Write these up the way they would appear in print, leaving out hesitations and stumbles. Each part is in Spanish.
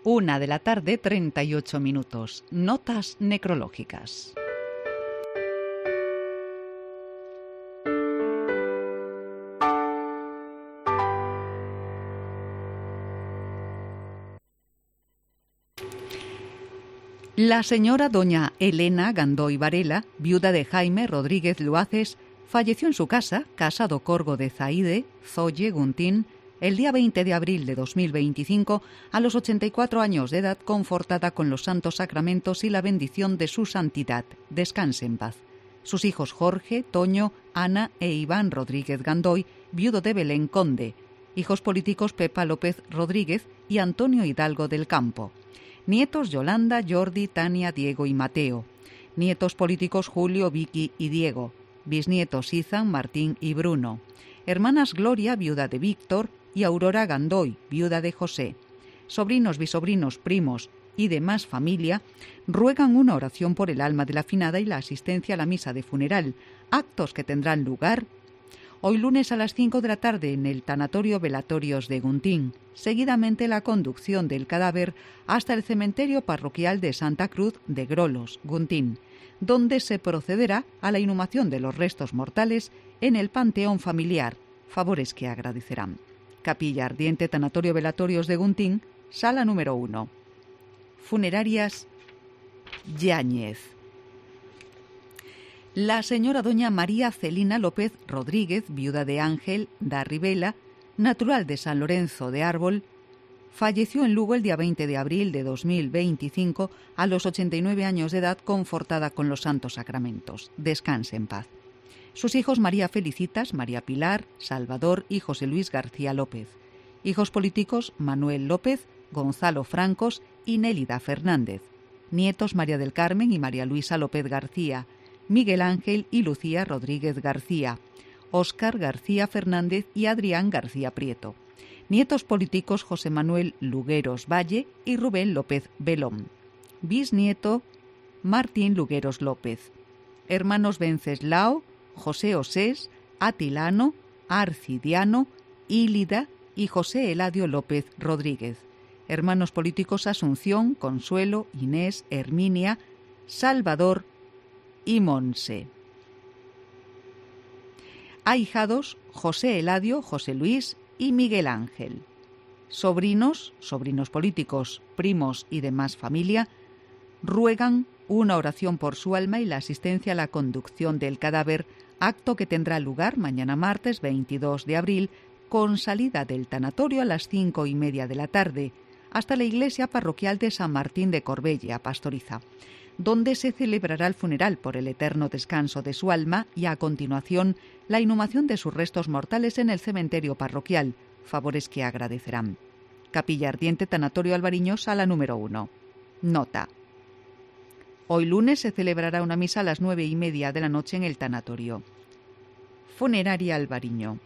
1:38 p.m. Notas necrológicas. La señora doña Elena Gandoy Varela, viuda de Jaime Rodríguez Luaces, falleció en su casa, Casa do Corgo de Zaide, Zolle, Guntín, el día 20 de abril de 2025, a los 84 años de edad, confortada con los santos sacramentos y la bendición de su santidad. Descanse en paz. Sus hijos Jorge, Toño, Ana e Iván Rodríguez Gandoy, viudo de Belén Conde. Hijos políticos Pepa López Rodríguez y Antonio Hidalgo del Campo. Nietos Yolanda, Jordi, Tania, Diego y Mateo. Nietos políticos Julio, Vicky y Diego. Bisnietos Izan, Martín y Bruno. Hermanas Gloria, viuda de Víctor, y Aurora Gandoy, viuda de José. Sobrinos, bisobrinos, primos y demás familia ruegan una oración por el alma de la finada y la asistencia a la misa de funeral, actos que tendrán lugar hoy lunes a las 5 de la tarde en el Tanatorio Velatorios de Guntín, seguidamente la conducción del cadáver hasta el cementerio parroquial de Santa Cruz de Grolos, Guntín, donde se procederá a la inhumación de los restos mortales en el panteón familiar, favores que agradecerán. Capilla Ardiente, Tanatorio Velatorios de Guntín, sala número 1. Funerarias Yáñez. La señora doña María Celina López Rodríguez, viuda de Ángel da Ribela, natural de San Lorenzo de Árbol, falleció en Lugo el día 20 de abril de 2025 a los 89 años de edad, confortada con los santos sacramentos. Descanse en paz. Sus hijos María Felicitas, María Pilar, Salvador y José Luis García López. Hijos políticos Manuel López, Gonzalo Francos y Nélida Fernández. Nietos María del Carmen y María Luisa López García. Miguel Ángel y Lucía Rodríguez García, Óscar García Fernández y Adrián García Prieto. Nietos políticos José Manuel Lugueros Valle y Rubén López Belón. Bisnieto Martín Lugueros López. Hermanos Venceslao, José Osés, Atilano, Arcidiano, Ílida y José Eladio López Rodríguez. Hermanos políticos Asunción, Consuelo, Inés, Herminia, Salvador y Monse. Ahijados José Eladio, José Luis y Miguel Ángel. Sobrinos políticos, primos y demás familia, ruegan una oración por su alma y la asistencia a la conducción del cadáver, acto que tendrá lugar mañana martes 22 de abril, con salida del tanatorio a las 5:30 de la tarde, hasta la iglesia parroquial de San Martín de Corbella, Pastoriza, donde se celebrará el funeral por el eterno descanso de su alma y a continuación la inhumación de sus restos mortales en el cementerio parroquial, favores que agradecerán. Capilla Ardiente, Tanatorio Alvariño, sala número 1. Nota. Hoy lunes se celebrará una misa a las 9:30 de la noche en el tanatorio. Funeraria Alvariño.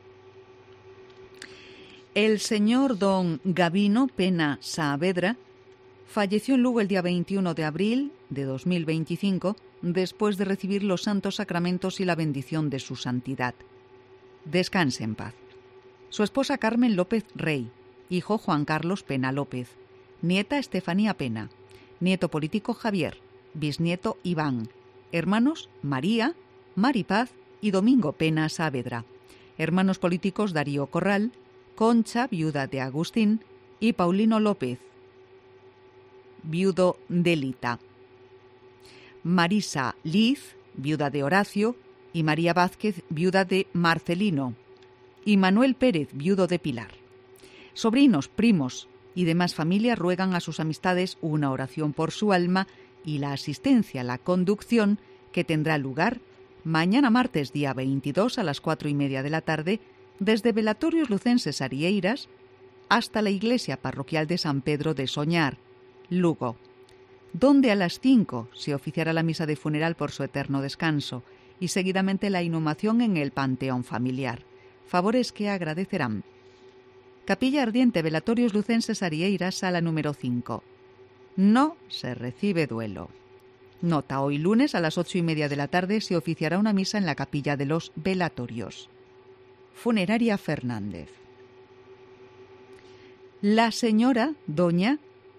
El señor don Gabino Pena Saavedra falleció en Lugo el día 21 de abril de 2025 después de recibir los santos sacramentos y la bendición de su santidad. Descanse en paz. Su esposa Carmen López Rey, hijo Juan Carlos Pena López, nieta Estefanía Pena, nieto político Javier, bisnieto Iván, hermanos María, Maripaz y Domingo Pena Saavedra, hermanos políticos Darío Corral, Concha, viuda de Agustín, y Paulino López, viudo de Lita. Marisa Liz, viuda de Horacio, y María Vázquez, viuda de Marcelino, y Manuel Pérez, viudo de Pilar. Sobrinos, primos y demás familia ruegan a sus amistades una oración por su alma y la asistencia a la conducción que tendrá lugar mañana martes día 22 a las 4:30 de la tarde desde Velatorios Lucenses Arieiras hasta la iglesia parroquial de San Pedro de Soñar, Lugo, donde a las 5 se oficiará la misa de funeral por su eterno descanso y seguidamente la inhumación en el panteón familiar, favores que agradecerán. Capilla Ardiente, Velatorios Lucenses Arieiras, sala número 5. No se recibe duelo. Nota, hoy lunes a las 8:30 de la tarde se oficiará una misa en la capilla de los Velatorios. Funeraria Fernández. La señora doña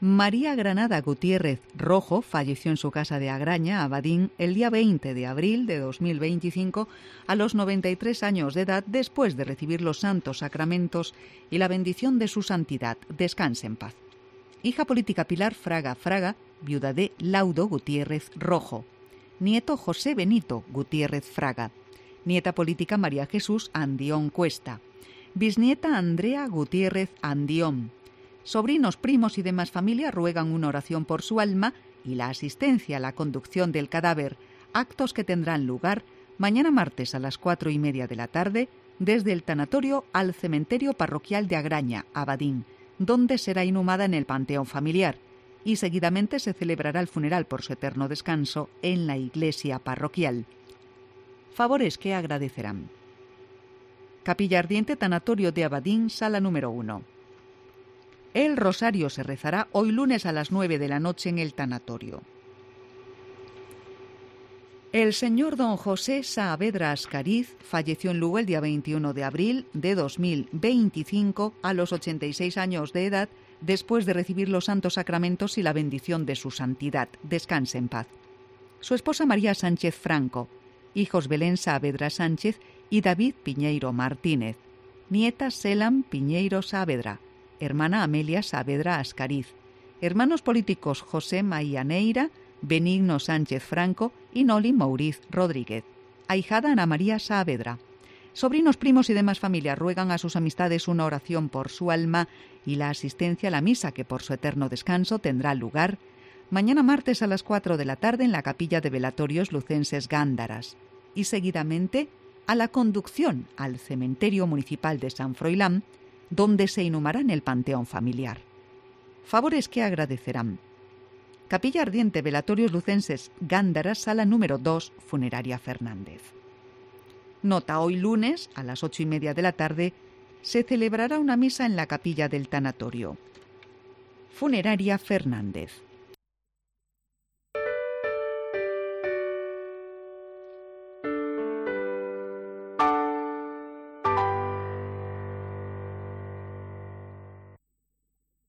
María Granada Gutiérrez Rojo falleció en su casa de Agraña, Abadín, el día 20 de abril de 2025 a los 93 años de edad después de recibir los santos sacramentos y la bendición de su santidad. Descanse en paz. Hija política Pilar Fraga Fraga, viuda de Laudo Gutiérrez Rojo. Nieto José Benito Gutiérrez Fraga. Nieta política María Jesús Andión Cuesta. Bisnieta Andrea Gutiérrez Andión. Sobrinos, primos y demás familia ruegan una oración por su alma y la asistencia a la conducción del cadáver, actos que tendrán lugar mañana martes a las 4:30 de la tarde desde el tanatorio al cementerio parroquial de Agraña, Abadín, donde será inhumada en el panteón familiar, y seguidamente se celebrará el funeral por su eterno descanso en la iglesia parroquial. Favores que agradecerán. Capilla Ardiente, Tanatorio de Abadín, sala número 1. El rosario se rezará hoy lunes a las 9 de la noche en el tanatorio. El señor don José Saavedra Ascariz falleció en Lugo el día 21 de abril de 2025 a los 86 años de edad después de recibir los santos sacramentos y la bendición de su santidad. Descanse en paz. Su esposa María Sánchez Franco, hijos Belén Saavedra Sánchez y David Piñeiro Martínez, nieta Selam Piñeiro Saavedra, hermana Amelia Saavedra Ascariz, hermanos políticos José Maianeira, Benigno Sánchez Franco y Noli Mouriz Rodríguez, ahijada Ana María Saavedra. Sobrinos, primos y demás familias ruegan a sus amistades una oración por su alma y la asistencia a la misa que por su eterno descanso tendrá lugar mañana martes a las 4 de la tarde en la capilla de velatorios lucenses Gándaras y seguidamente a la conducción al cementerio municipal de San Froilán, donde se inhumará en el panteón familiar. Favores que agradecerán. Capilla Ardiente, Velatorios Lucenses Gándaras, sala número 2, Funeraria Fernández. Nota: hoy lunes, a las 8:30 de la tarde, se celebrará una misa en la capilla del tanatorio. Funeraria Fernández.